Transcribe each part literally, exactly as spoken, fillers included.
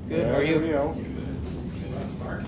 Good. How are you? you know. Let's start.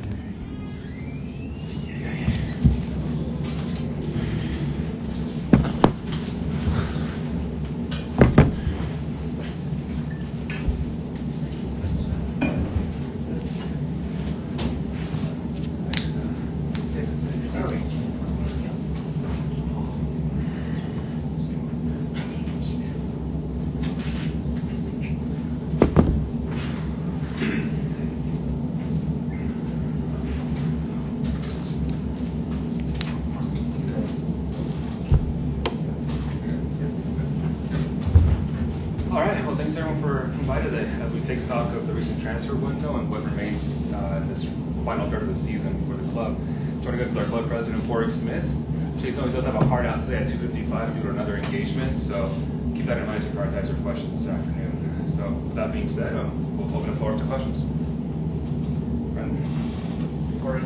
Stock of the recent transfer window and what remains uh, in this final third of the season for the club. Joining us is our club president, Porrick Smith. Jason does have a hard out today at two fifty-five due to another engagement, so keep that in mind to prioritize your questions this afternoon. So with that being said, um, we'll open the floor up to questions. Brendan? Porrick.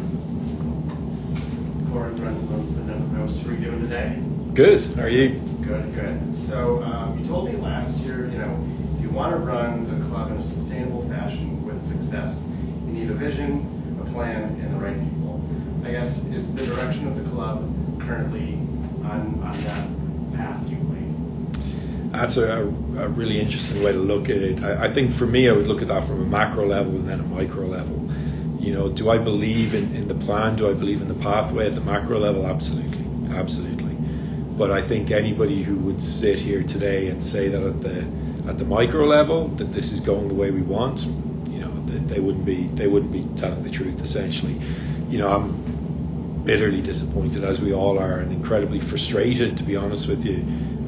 Porrick, Brendan, the Denver Post. How are you doing today? Good. How are you? Good, good. So um, you told me last year, you know, if you want to run a club in a sustainable fashion with success, you need a vision, a plan, and the right people. I guess, is the direction of the club currently on, on that path you believe? That's a, a really interesting way to look at it. I, I think for me, I would look at that from a macro level and then a micro level. You know, do I believe in, in the plan? Do I believe in the pathway at the macro level? Absolutely, absolutely. But I think anybody who would sit here today and say that at the at the micro level that this is going the way we want, you know, they, they wouldn't be they wouldn't be telling the truth. Essentially, you know, I'm bitterly disappointed, as we all are, and incredibly frustrated, to be honest with you,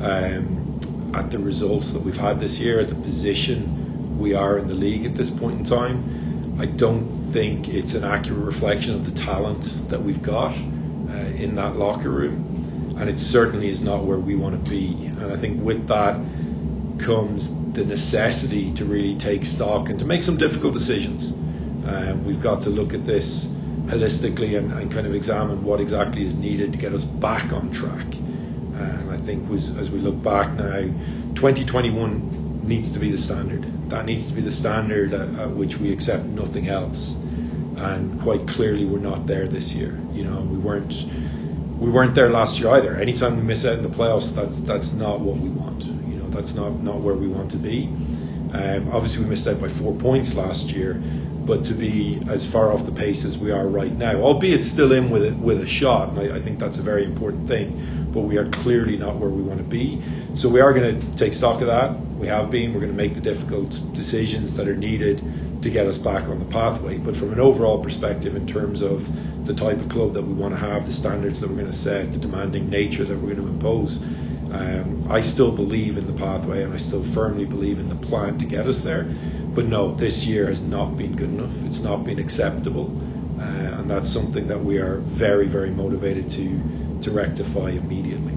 um, at the results that we've had this year, at the position we are in the league at this point in time. I don't think it's an accurate reflection of the talent that we've got uh, in that locker room, and it certainly is not where we want to be. And I think with that comes the necessity to really take stock and to make some difficult decisions. Um, we've got to look at this holistically and, and kind of examine what exactly is needed to get us back on track. Uh, and I think was, as we look back now, twenty twenty-one needs to be the standard. That needs to be the standard at, at which we accept nothing else. And quite clearly, we're not there this year. You know, we weren't we weren't there last year either. Anytime we miss out in the playoffs, that's that's not what we want. You know, that's not, not where we want to be. Um, obviously, we missed out by four points last year, but to be as far off the pace as we are right now, albeit still in with it with a shot, and I, I think that's a very important thing. But we are clearly not where we want to be. So we are going to take stock of that. We have been. We're going to make the difficult decisions that are needed to get us back on the pathway. But from an overall perspective, in terms of the type of club that we want to have, the standards that we're going to set, the demanding nature that we're going to impose, um, I still believe in the pathway, and I still firmly believe in the plan to get us there. But no, this year has not been good enough. It's not been acceptable, uh, and that's something that we are very, very motivated to to rectify immediately.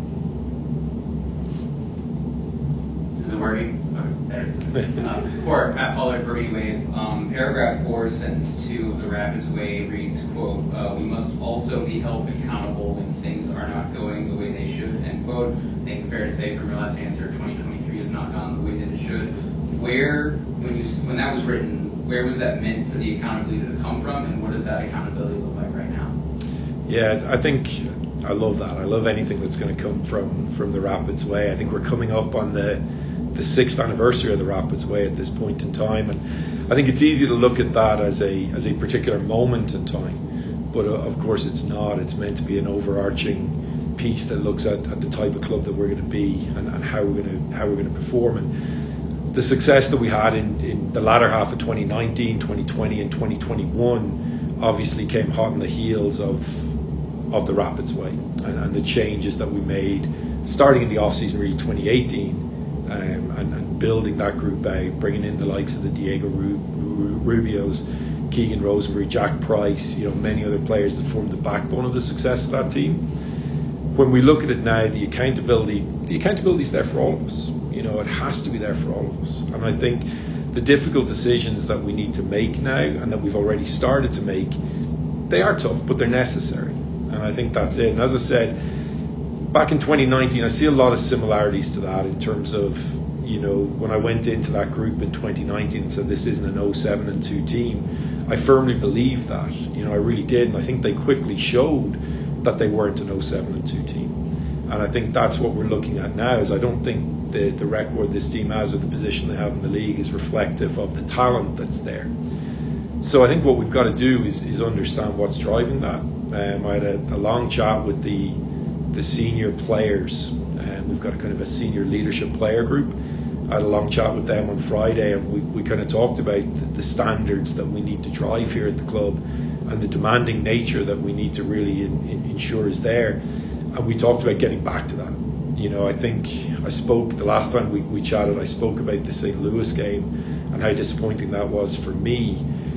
Is it working? Okay. uh, for Matt Pollard, Brody Wave, um, paragraph four, sentence two of the Rapids Way reads, quote, uh, we must also be held accountable when things are not going the way they should, end quote. I think fair to say from your last answer, twenty twenty-three has not gone the way that it should. Where, when you when that was written, where was that meant for the accountability to come from, and what does that accountability look like right now? Yeah, I think I love that. I love anything that's going to come from, from the Rapids Way. I think we're coming up on the the sixth anniversary of the Rapids Way at this point in time, and I think it's easy to look at that as a as a particular moment in time, but uh, of course it's not. It's meant to be an overarching piece that looks at, at the type of club that we're going to be and, and how we're going to how we're going to perform. And the success that we had in, in the latter half of twenty nineteen, twenty twenty, and twenty twenty-one obviously came hot on the heels of of the Rapids Way and, and the changes that we made starting in the off season, really twenty eighteen. Um, and, and building that group out, bringing in the likes of the Diego Ru- Ru- Rubios, Keegan Rosenberry, Jack Price, you know, many other players that formed the backbone of the success of that team. When we look at it now, the accountability, the accountability is there for all of us. You know, it has to be there for all of us. And I think the difficult decisions that we need to make now, and that we've already started to make, they are tough, but they're necessary. And I think that's it. And as I said, back in twenty nineteen, I see a lot of similarities to that in terms of, you know, when I went into that group in twenty nineteen and said this isn't an oh seven and two team, I firmly believed that. You know, I really did, and I think they quickly showed that they weren't an oh seven and two team. And I think that's what we're looking at now. Is I don't think the the record this team has or the position they have in the league is reflective of the talent that's there. So I think what we've got to do is, is understand what's driving that. Um, I had a, a long chat with the the senior players, and um, we've got a kind of a senior leadership player group. I had a long chat with them on Friday, and we, we kind of talked about the, the standards that we need to drive here at the club and the demanding nature that we need to really in, in, ensure is there. And we talked about getting back to that. You know, I think I spoke, the last time we, we chatted, I spoke about the Saint Louis game and how disappointing that was for me.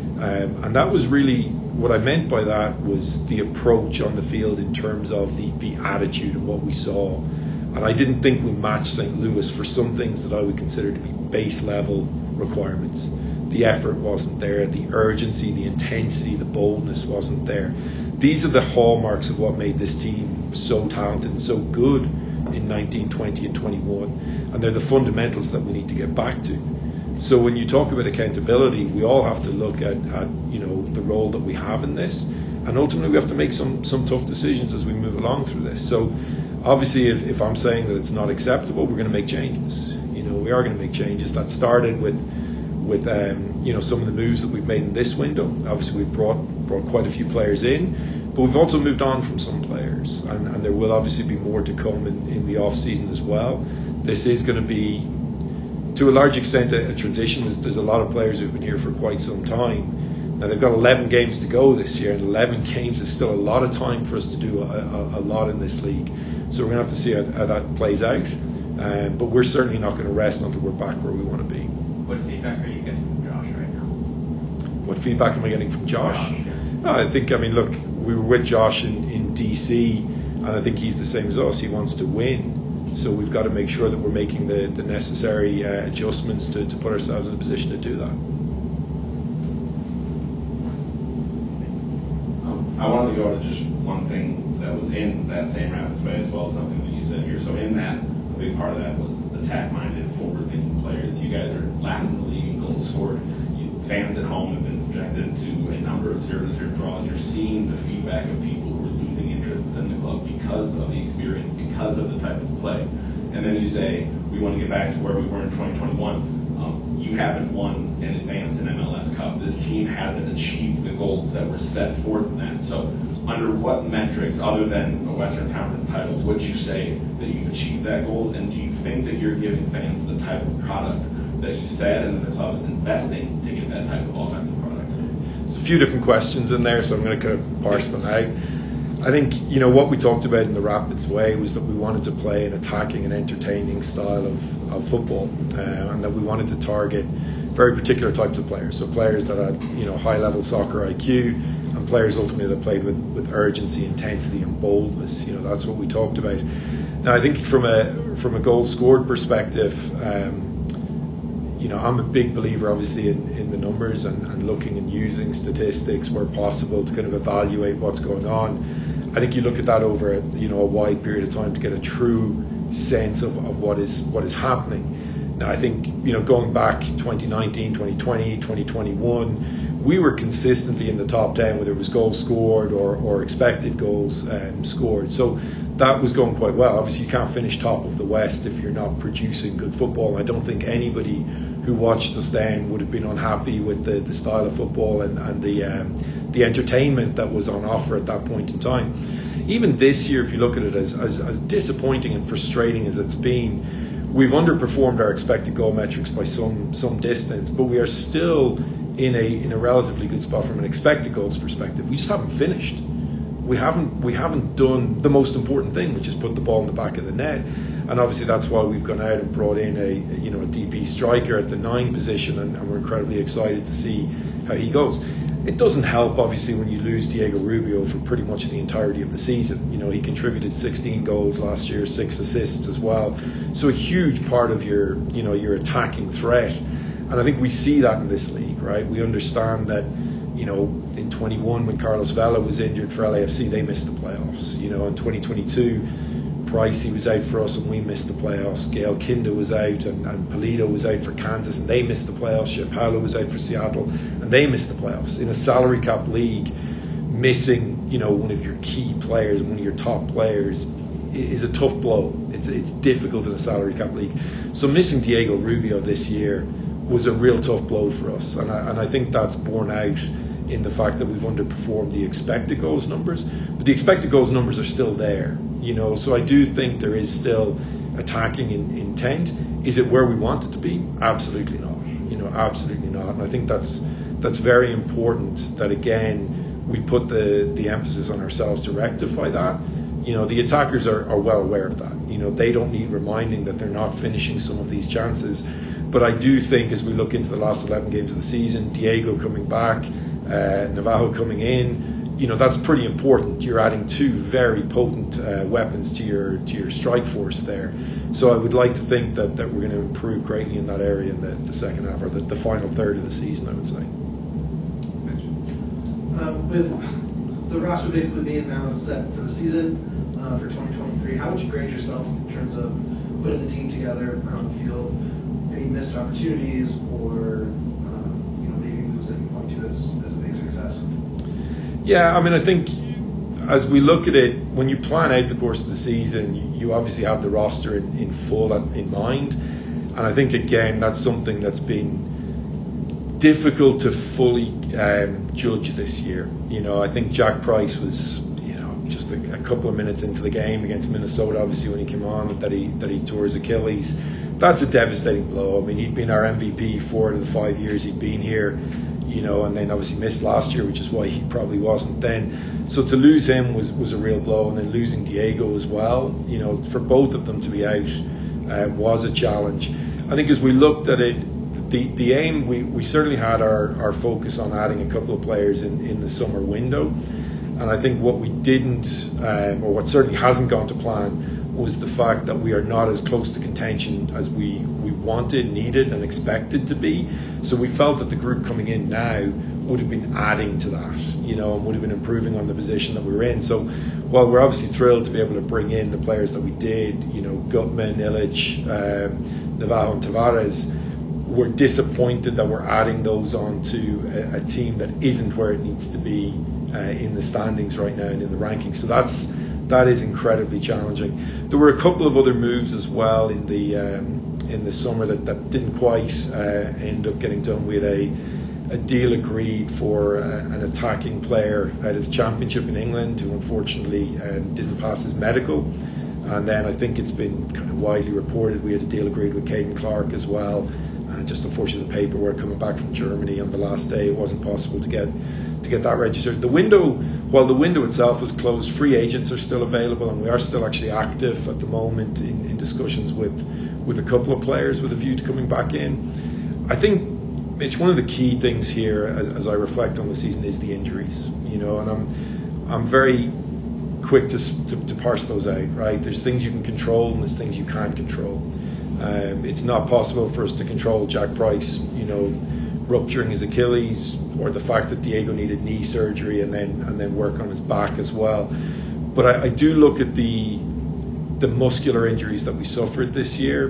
Um, and that was really, what I meant by that was the approach on the field in terms of the, the attitude of what we saw. And I didn't think we matched Saint Louis for some things that I would consider to be base level requirements. The effort wasn't there, the urgency, the intensity, the boldness wasn't there. These are the hallmarks of what made this team so talented and so good in nineteen, twenty and twenty-one. And they're the fundamentals that we need to get back to. So when you talk about accountability, we all have to look at, at you know, the role that we have in this, and ultimately we have to make some some tough decisions as we move along through this. So obviously, if, if I'm saying that it's not acceptable, we're going to make changes. You know, we are going to make changes. That started with with um, you know, some of the moves that we've made in this window. Obviously, we've brought brought quite a few players in, but we've also moved on from some players, and, and there will obviously be more to come in, in the off season as well. This is going to be, to a large extent, a, a transition. There's, there's a lot of players who've been here for quite some time. Now they've got eleven games to go this year, and eleven games is still a lot of time for us to do a, a, a lot in this league. So we're going to have to see how, how that plays out. Um, but we're certainly not going to rest until we're back where we want to be. What feedback are you getting from Josh right now? What feedback am I getting from Josh? Josh, yeah. No, I think, I mean, look, we were with Josh in, in D C, and I think he's the same as us. He wants to win. So we've got to make sure that we're making the, the necessary uh, adjustments to, to put ourselves in a position to do that. Um, I wanted to go to just one thing that was in that same Rapids way as well as something that you said here. So in that, a big part of that was attack-minded, forward-thinking players. You guys are last in the league in goals scored. You, fans at home have been subjected to a number of zero-to-zero draws. You're seeing the feedback of people who are losing interest within the club because of the experience, because of the type of play. And then you say, we want to get back to where we were in twenty twenty-one. Um, you haven't won and advanced in M L S Cup. This team hasn't achieved the goals that were set forth in that. So under what metrics, other than a Western Conference title, would you say that you've achieved that goals? And do you think that you're giving fans the type of product that you said and that the club is investing to get that type of offensive product? There's a few different questions in there, so I'm going to kind of parse them out. I think, you know, what we talked about in the Rapids way was that we wanted to play an attacking and entertaining style of, of football, uh, and that we wanted to target very particular types of players. So players that had, you know, high level soccer I Q, and players ultimately that played with, with urgency, intensity and boldness. You know, that's what we talked about. Now I think from a from a goal scored perspective, um, you know, I'm a big believer obviously in, in the numbers and, and looking and using statistics where possible to kind of evaluate what's going on. I think you look at that over a, you know, a wide period of time to get a true sense of, of what is what is happening. Now I think, you know, going back twenty nineteen, twenty twenty, twenty twenty-one, we were consistently in the top ten, whether it was goals scored or, or expected goals um, scored. So that was going quite well. Obviously you can't finish top of the West if you're not producing good football. I don't think anybody who watched us then would have been unhappy with the, the style of football and, and the um, the entertainment that was on offer at that point in time. Even this year, if you look at it, as, as, as disappointing and frustrating as it's been, we've underperformed our expected goal metrics by some some distance, but we are still in a in a relatively good spot from an expected goals perspective. We just haven't finished. We haven't we haven't done the most important thing, which is put the ball in the back of the net. And obviously that's why we've gone out and brought in a you know a D P striker at the nine position, and, and we're incredibly excited to see how he goes. It doesn't help obviously when you lose Diego Rubio for pretty much the entirety of the season. You know, he contributed sixteen goals last year, six assists as well. So a huge part of your you know your attacking threat. And I think we see that in this league, right? We understand that, you know, in twenty-one when Carlos Vela was injured for L A F C, they missed the playoffs. You know, in twenty twenty-two, Price, he was out for us and we missed the playoffs. Gail Kinda was out and, and Polito was out for Kansas and they missed the playoffs. Shep Paulo was out for Seattle and they missed the playoffs. In a salary cap league, missing, you know, one of your key players, one of your top players, is a tough blow. It's it's difficult in a salary cap league. So missing Diego Rubio this year was a real tough blow for us, and I, and I think that's borne out in the fact that we've underperformed the expected goals numbers. But the expected goals numbers are still there, you know. So I do think there is still attacking in, intent. Is it where we want it to be? Absolutely not. You know, absolutely not. And I think that's that's very important. That again, we put the the emphasis on ourselves to rectify that. You know, the attackers are, are well aware of that. You know, they don't need reminding that they're not finishing some of these chances. But I do think as we look into the last eleven games of the season, Diego coming back, uh, Navajo coming in, you know, that's pretty important. You're adding two very potent uh, weapons to your to your strike force there. So I would like to think that, that we're going to improve greatly in that area in the, the second half, or the, the final third of the season, I would say. Um, with the roster basically being now set for the season, Uh, for twenty twenty-three, how would you grade yourself in terms of putting the team together on the field? Any missed opportunities, or um, you know, maybe moves that you point to as, as a big success? Yeah, I mean, I think as we look at it, when you plan out the course of the season, you, you obviously have the roster in, in full in mind, and I think again that's something that's been difficult to fully um, judge this year. You know, I think Jack Price was just a, a couple of minutes into the game against Minnesota, obviously when he came on, that he that he tore his Achilles. That's a devastating blow. I mean, he'd been our M V P four out of the five years he'd been here, you know, and then obviously missed last year, which is why he probably wasn't then. So to lose him was, was a real blow, and then losing Diego as well, you know, for both of them to be out uh, was a challenge. I think as we looked at it, the, the aim, we, we certainly had our, our focus on adding a couple of players in, in the summer window. And I think what we didn't, um, or what certainly hasn't gone to plan, was the fact that we are not as close to contention as we, we wanted, needed, and expected to be. So we felt that the group coming in now would have been adding to that, you know, and would have been improving on the position that we were in. So while we're obviously thrilled to be able to bring in the players that we did, you know, Gutman, Illich, um, Navajo, and Tavares, we're disappointed that we're adding those on to a, a team that isn't where it needs to be uh, in the standings right now and in the rankings. So that's that is incredibly challenging. There were a couple of other moves as well in the um, in the summer that, that didn't quite uh, end up getting done. We had a a deal agreed for uh, an attacking player out of the Championship in England who unfortunately um, didn't pass his medical. And then I think it's been kind of widely reported we had a deal agreed with Caden Clark as well. And just unfortunately the paperwork coming back from Germany on the last day, it wasn't possible to get to get that registered. The window, while the window itself was closed, free agents are still available, and we are still actually active at the moment in, in discussions with with a couple of players with a view to coming back in. I think, Mitch, one of the key things here as, as I reflect on the season is the injuries, you know, and I'm I'm very quick to, to to parse those out, right? There's things you can control and there's things you can't control. Um, it's not possible for us to control Jack Price, you know, rupturing his Achilles, or the fact that Diego needed knee surgery and then and then work on his back as well. But I, I do look at the the muscular injuries that we suffered this year,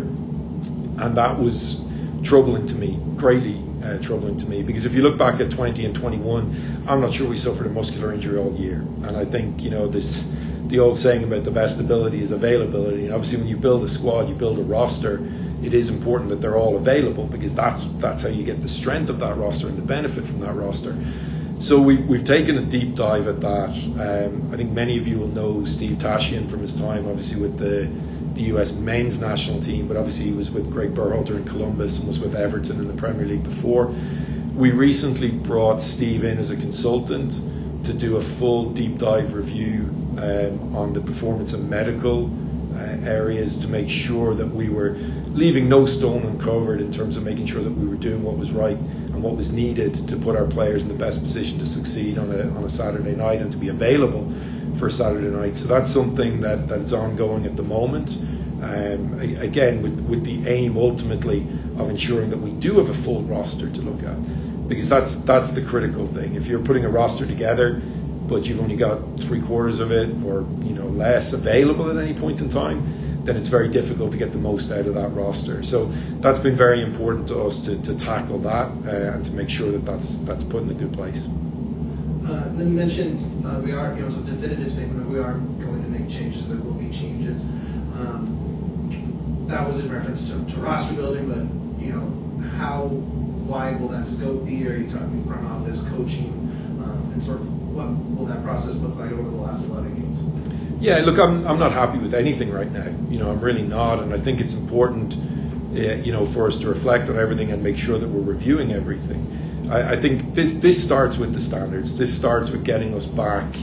and that was troubling to me, greatly uh, troubling to me, because if you look back at twenty and twenty-one, I'm not sure we suffered a muscular injury all year. And I think, you know, this the old saying about the best ability is availability, and obviously when you build a squad, you build a roster, it is important that they're all available, because that's that's how you get the strength of that roster and the benefit from that roster. So we, we've taken a deep dive at that. Um, I think many of you will know Steve Tashian from his time, obviously, with the, the U S men's national team, but obviously he was with Greg Berhalter in Columbus and was with Everton in the Premier League before. We recently brought Steve in as a consultant to do a full deep dive review um, on the performance and medical uh, areas, to make sure that we were leaving no stone uncovered in terms of making sure that we were doing what was right and what was needed to put our players in the best position to succeed on a on a Saturday night and to be available for Saturday night. So that's something that, that is ongoing at the moment. Um, again, with, with the aim ultimately of ensuring that we do have a full roster to look at, because that's that's the critical thing. If you're putting a roster together but you've only got three quarters of it or you know less available at any point in time, then it's very difficult to get the most out of that roster. So that's been very important to us to, to tackle that uh, and to make sure that that's that's put in a good place. Uh, then you mentioned uh, we are, you know, some definitive statement. We are going to make changes. There will be changes. Um, that was in reference to, to roster building, but you know, how wide will that scope be? Are you talking front office, coaching, um, and sort of what will that process look like over the last eleven games? Yeah, look, I'm I'm not happy with anything right now. You know, I'm really not, and I think it's important, uh, you know, for us to reflect on everything and make sure that we're reviewing everything. I, I think this this starts with the standards. This starts with getting us back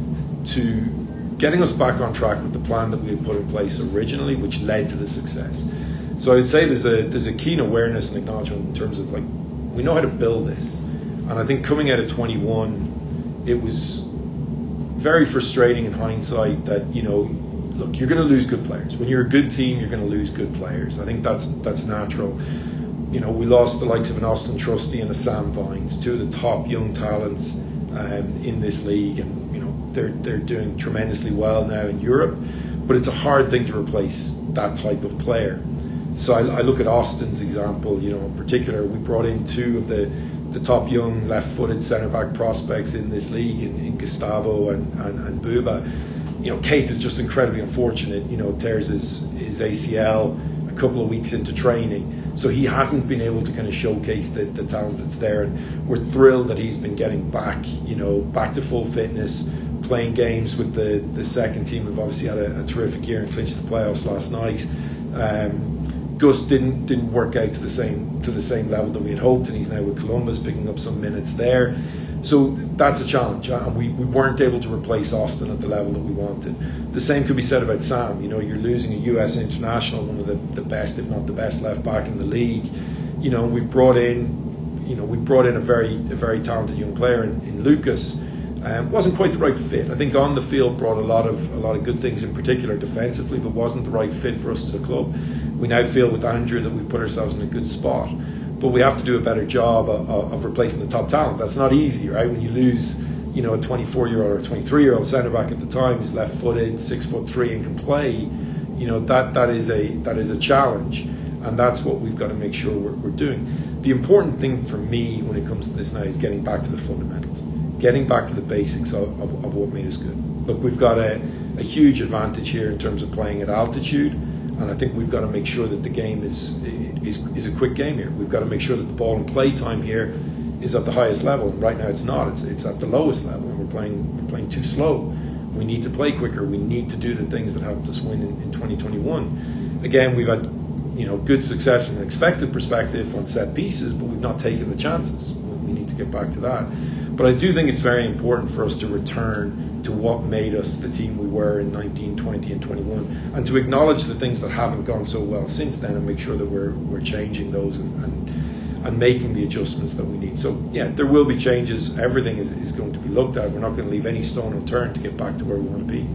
to getting us back on track with the plan that we had put in place originally, which led to the success. So I would say there's a there's a keen awareness and acknowledgement in terms of like we know how to build this, and I think coming out of twenty-one, it was very frustrating in hindsight that you know, look, you're going to lose good players. When you're a good team, you're going to lose good players. I think that's that's natural. You know, we lost the likes of an Austin Trusty and a Sam Vines, two of the top young talents um, in this league, and you know they're they're doing tremendously well now in Europe. But it's a hard thing to replace that type of player. So I, I look at Austin's example. You know, in particular, we brought in two of the the top young left-footed centre-back prospects in this league, in, in Gustavo and, and, and Buba. You know, Keith is just incredibly unfortunate. You know, tears his, his A C L a couple of weeks into training, so he hasn't been able to kind of showcase the, the talent that's there. And we're thrilled that he's been getting back, you know, back to full fitness, playing games with the, the second team. We've obviously had a, a terrific year and clinched the playoffs last night. Um, Gus didn't didn't work out to the same to the same level that we had hoped, and he's now with Columbus picking up some minutes there. So that's a challenge, and we, we weren't able to replace Austin at the level that we wanted. The same could be said about Sam. You know, you're losing a U S international, one of the, the best, if not the best, left back in the league. You know, we've brought in, you know, we brought in a very a very talented young player in, in Lucas. Um, wasn't quite the right fit. I think on the field brought a lot of a lot of good things, in particular defensively, but wasn't the right fit for us as a club. We now feel with Andrew that we've put ourselves in a good spot, but we have to do a better job of, of replacing the top talent. That's not easy, right? When you lose, you know, a twenty-four-year-old or a twenty-three-year-old centre back at the time who's left-footed, six foot three, and can play, you know, that that is a that is a challenge, and that's what we've got to make sure we're, we're doing. The important thing for me when it comes to this now is getting back to the fundamentals. Getting back to the basics of, of, of what made us good. Look, we've got a, a huge advantage here in terms of playing at altitude, and I think we've got to make sure that the game is, is is a quick game here. We've got to make sure that the ball and play time here is at the highest level. And right now it's not. It's it's at the lowest level, and we're playing we're playing too slow. We need to play quicker. We need to do the things that helped us win in, in twenty twenty-one. Again, we've had you know good success from an expected perspective on set pieces, but we've not taken the chances. We need to get back to that. But I do think it's very important for us to return to what made us the team we were in nineteen, twenty, and twenty-one, and to acknowledge the things that haven't gone so well since then, and make sure that we're we're changing those and and, and making the adjustments that we need. So yeah, there will be changes. Everything is, is going to be looked at. We're not going to leave any stone unturned to get back to where we want to be.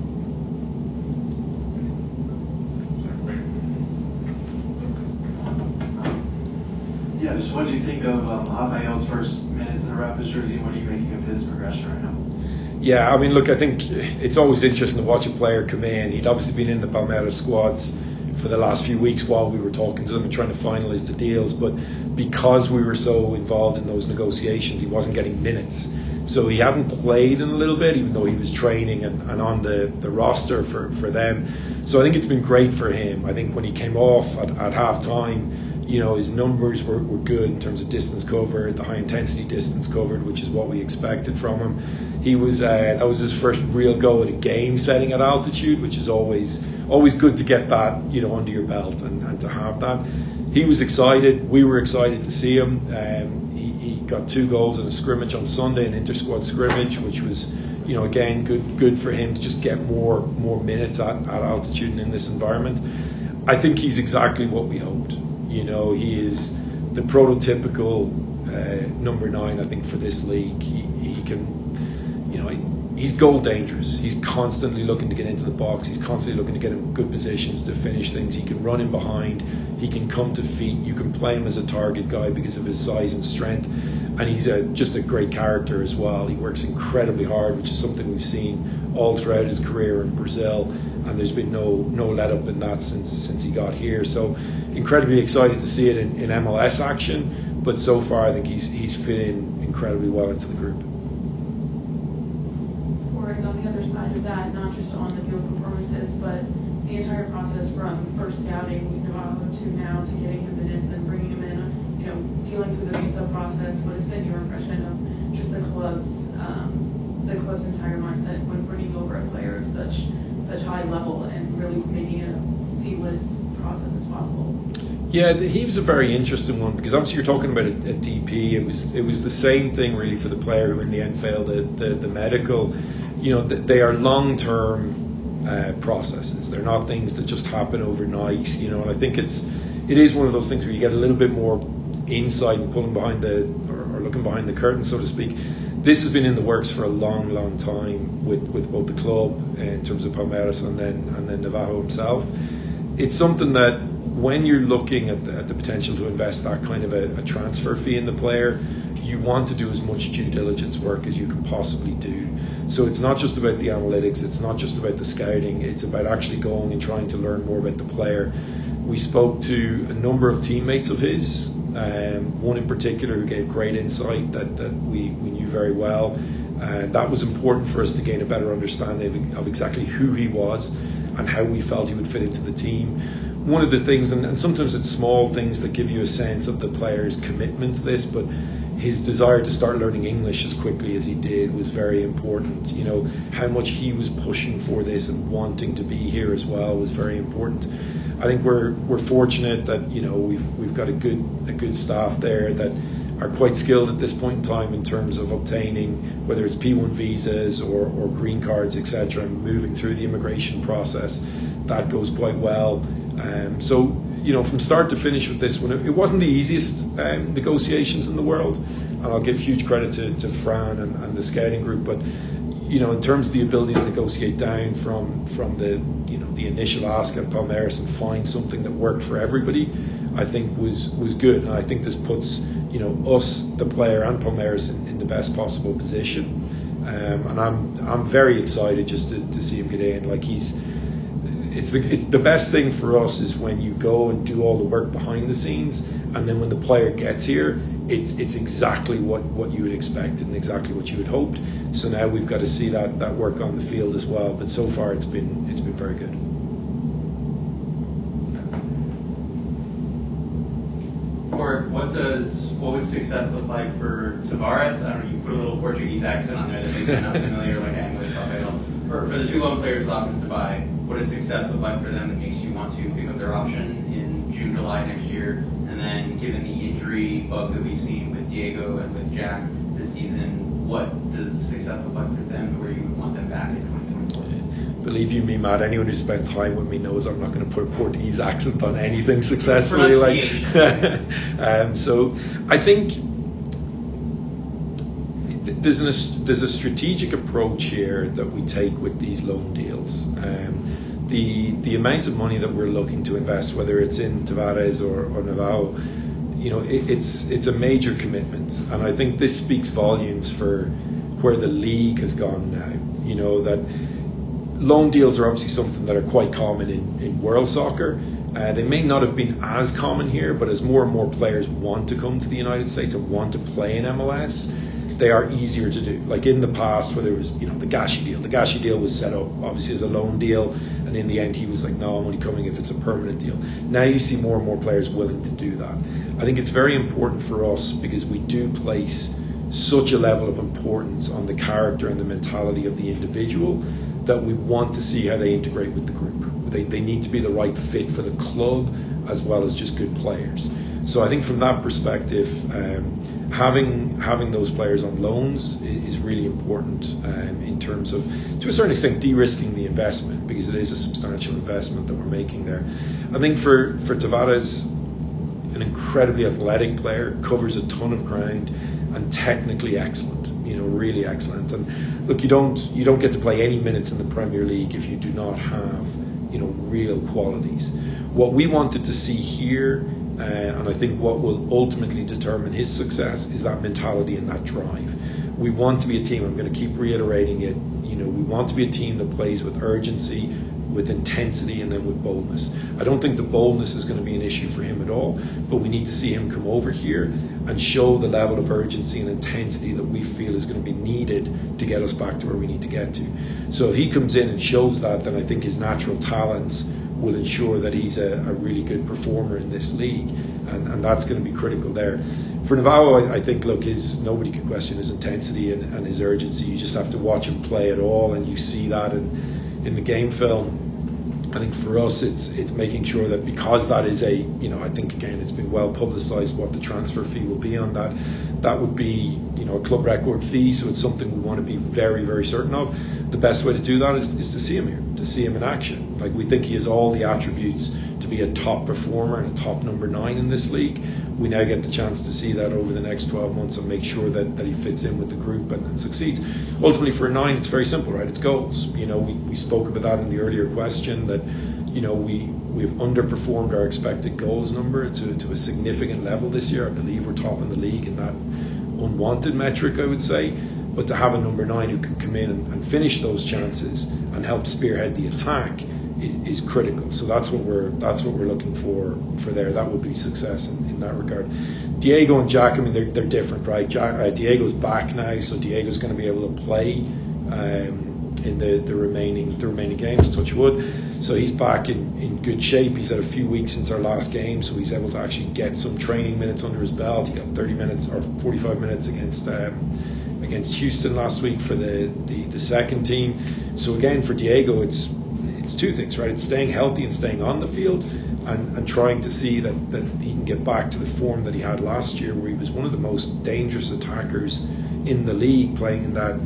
Yeah, just what do you think of um, Rafael's first minutes in a Rapids jersey? What are you making of his progression right now? Yeah, I mean, look, I think it's always interesting to watch a player come in. He'd obviously been in the Palmeiras squads for the last few weeks while we were talking to them and trying to finalise the deals, but because we were so involved in those negotiations, he wasn't getting minutes. So he hadn't played in a little bit, even though he was training and, and on the, the roster for, for them. So I think it's been great for him. I think when he came off at, at half time, you know, his numbers were, were good in terms of distance covered, the high intensity distance covered, which is what we expected from him. He was uh, that was his first real go at a game setting at altitude, which is always always good to get that, you know, under your belt and, and to have that. He was excited. We were excited to see him. Um, he, he got two goals in a scrimmage on Sunday, an inter-squad scrimmage, which was, you know, again good good for him to just get more more minutes at, at altitude and in this environment. I think he's exactly what we hoped. You know, he is the prototypical uh, number nine, I think, for this league. He, he can, you know, he's goal dangerous. He's constantly looking to get into the box. He's constantly looking to get in good positions to finish things. He can run in behind. He can come to feet. You can play him as a target guy because of his size and strength. And he's a, just a great character as well. He works incredibly hard, which is something we've seen all throughout his career in Brazil. And there's been no no let up in that since since he got here. So incredibly excited to see it in, in M L S action. But so far, I think he's he's fit in incredibly well into the group. On the other side of that, not just on the field performances, but the entire process from first scouting Navarro to now to getting him minutes and bringing him in, you know, dealing through the visa process. What has been your impression of just the club's um, the club's entire mindset when bringing over a player of such such high level and really making a seamless process as possible? Yeah, he was a very interesting one because obviously you're talking about a, a D P. It was it was the same thing really for the player who in the end failed the the, the medical. You know, they are long-term uh, processes. They're not things that just happen overnight. You know, and I think it's it is one of those things where you get a little bit more insight and pulling behind the or, or looking behind the curtain, so to speak. This has been in the works for a long, long time with, with both the club in terms of Palmeiras and then and then Navarro himself. It's something that when you're looking at the, at the potential to invest that kind of a, a transfer fee in the player, you want to do as much due diligence work as you can possibly do. So it's not just about the analytics, it's not just about the scouting, it's about actually going and trying to learn more about the player. We spoke to a number of teammates of his, um, one in particular who gave great insight that, that we, we knew very well. And that was important for us to gain a better understanding of exactly who he was and how we felt he would fit into the team. One of the things, and, and sometimes it's small things that give you a sense of the player's commitment to this, but his desire to start learning English as quickly as he did was very important. You know, how much he was pushing for this and wanting to be here as well was very important. I think we're we're fortunate that, you know, we've we've got a good a good staff there that are quite skilled at this point in time in terms of obtaining whether it's P one visas or, or green cards, et cetera, and moving through the immigration process. That goes quite well. Um, so, you know, from start to finish with this one, it, it wasn't the easiest um, negotiations in the world, and I'll give huge credit to, to Fran and, and the scouting group. But, you know, in terms of the ability to negotiate down from from the you know the initial ask at Palmeiras and find something that worked for everybody, I think was was good, and I think this puts you know us, the player, and Palmeiras in, in the best possible position. Um, and I'm I'm very excited just to, to see him get in. Like he's. It's the, it, the best thing for us is when you go and do all the work behind the scenes, and then when the player gets here, it's it's exactly what, what you would expect and exactly what you had hoped. So now we've got to see that, that work on the field as well. But so far, it's been it's been very good. Or what does what would success look like for Tavares? I don't know. You put a little Portuguese accent on there that maybe I'm not familiar like I am with Rafael. For for the two loan players with options to buy. What does success look like for them that makes you want to pick up their option in June, July next year? And then given the injury bug that we've seen with Diego and with Jack this season, what does success look like for them where you would want them back in twenty twenty-four? Believe you me, Matt, anyone who spent time with me knows I'm not going to put a Portuguese accent on anything successfully. Like, um, so I think there's an, there's a strategic approach here that we take with these loan deals. Um, the the amount of money that we're looking to invest, whether it's in Tavares or, or Navarro, you know, it, it's it's a major commitment, and I think this speaks volumes for where the league has gone now. You know, that loan deals are obviously something that are quite common in, in world soccer. Uh, they may not have been as common here, but as more and more players want to come to the United States and want to play in M L S, they are easier to do. Like in the past, where there was, you know, the Gashi deal. The Gashi deal was set up obviously as a loan deal, and in the end, he was like, "No, I'm only coming if it's a permanent deal." Now you see more and more players willing to do that. I think it's very important for us because we do place such a level of importance on the character and the mentality of the individual that we want to see how they integrate with the group. They they need to be the right fit for the club as well as just good players. So I think from that perspective, um, having having those players on loans is really important um, in terms of, to a certain extent, de-risking the investment, because it is a substantial investment that we're making there. I think for, for Tavares, an incredibly athletic player, covers a ton of ground and technically excellent. you know, really excellent. And look, you don't you don't get to play any minutes in the Premier League if you do not have, you know, real qualities. What we wanted to see here, uh, and I think what will ultimately determine his success, is that mentality and that drive. We want to be a team, I'm going to keep reiterating it, you know, we want to be a team that plays with urgency, with intensity, and then with boldness. I don't think the boldness is going to be an issue for him at all, but we need to see him come over here and show the level of urgency and intensity that we feel is going to be needed to get us back to where we need to get to. So if he comes in and shows that, then I think his natural talents will ensure that he's a, a really good performer in this league, and, and that's going to be critical there. For Navarro, I, I think, look, his nobody can question his intensity and, and his urgency. You just have to watch him play it all, and you see that in, in the game film. I think for us, it's it's making sure that, because that is a, you know, I think again it's been well publicised what the transfer fee will be on that. That would be, you know, a club record fee, so it's something we want to be very, very certain of. The best way to do that is, is to see him here, to see him in action. Like, we think he has all the attributes to be a top performer and a top number nine in this league. We now get the chance to see that over the next twelve months and make sure that, that he fits in with the group and, and succeeds. Ultimately, for a nine, it's very simple, right? It's goals. You know, we, we spoke about that in the earlier question, that, you know, we, we've underperformed our expected goals number to, to a significant level this year. I believe we're top in the league in that unwanted metric, I would say. But to have a number nine who can come in and, and finish those chances and help spearhead the attack is, is critical. So that's what we're that's what we're looking for for there. That would be success in, in that regard. Diego and Jack, I mean, they're they're different, right? Jack, uh, Diego's back now, so Diego's going to be able to play um, in the, the remaining the remaining games. Touch wood. So he's back in, in good shape. He's had a few weeks since our last game, so he's able to actually get some training minutes under his belt. He got thirty minutes or forty-five minutes against. Um, against Houston last week for the, the, the second team. So again, for Diego, it's it's two things, right? It's staying healthy and staying on the field, and, and trying to see that, that he can get back to the form that he had last year, where he was one of the most dangerous attackers in the league, playing in that,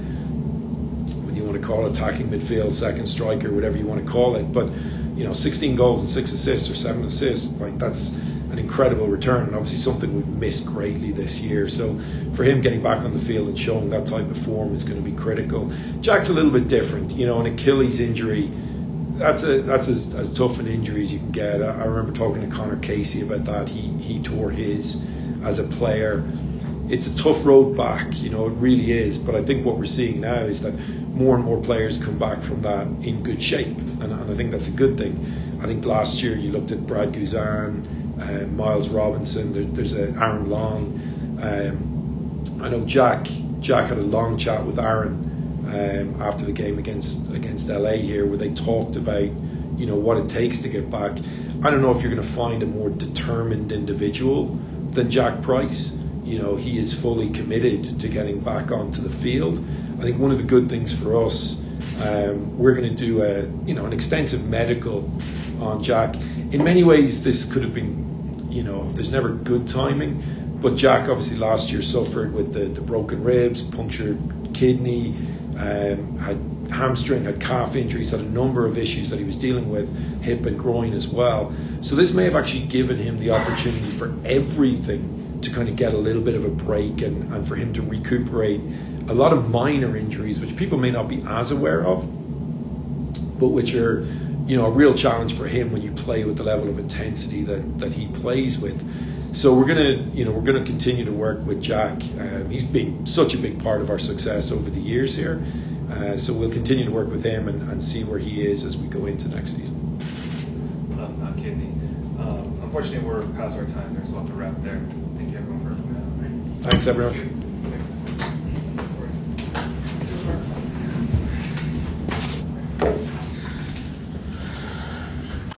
what you want to call it, attacking midfield, second striker, whatever you want to call it. But, you know, sixteen goals and six assists or seven assists, like, that's an incredible return, and obviously something we've missed greatly this year. So for him getting back on the field and showing that type of form is going to be critical. Jack's a little bit different, you know, an Achilles injury, that's a that's as, as tough an injury as you can get. I, I remember talking to Connor Casey about that. He he tore his as a player. It's a tough road back, you know, it really is. But I think what we're seeing now is that more and more players come back from that in good shape, and, and I think that's a good thing. I think last year you looked at Brad Guzan, Uh, Miles Robinson, there, there's a Aaron Long. Um, I know Jack Jack had a long chat with Aaron um, after the game against against L A here, where they talked about, you know, what it takes to get back. I don't know if you're going to find a more determined individual than Jack Price. You know, he is fully committed to getting back onto the field. I think one of the good things for us, um, we're going to do a you know an extensive medical on Jack. In many ways, this could have been, you know, there's never good timing, but Jack obviously last year suffered with the, the broken ribs, punctured kidney, um, had hamstring, had calf injuries, had a number of issues that he was dealing with, hip and groin as well. So this may have actually given him the opportunity for everything to kind of get a little bit of a break, and, and for him to recuperate a lot of minor injuries, which people may not be as aware of, but which are, you know, a real challenge for him when you play with the level of intensity that, that he plays with. So we're gonna, you know, we're gonna continue to work with Jack. Um, he's been such a big part of our success over the years here. Uh, so we'll continue to work with him and, and see where he is as we go into next season. Um, not kidney. Um, unfortunately, we're past our time there, so we'll have to wrap there. Thank you, everyone, for coming out. Thanks, everyone.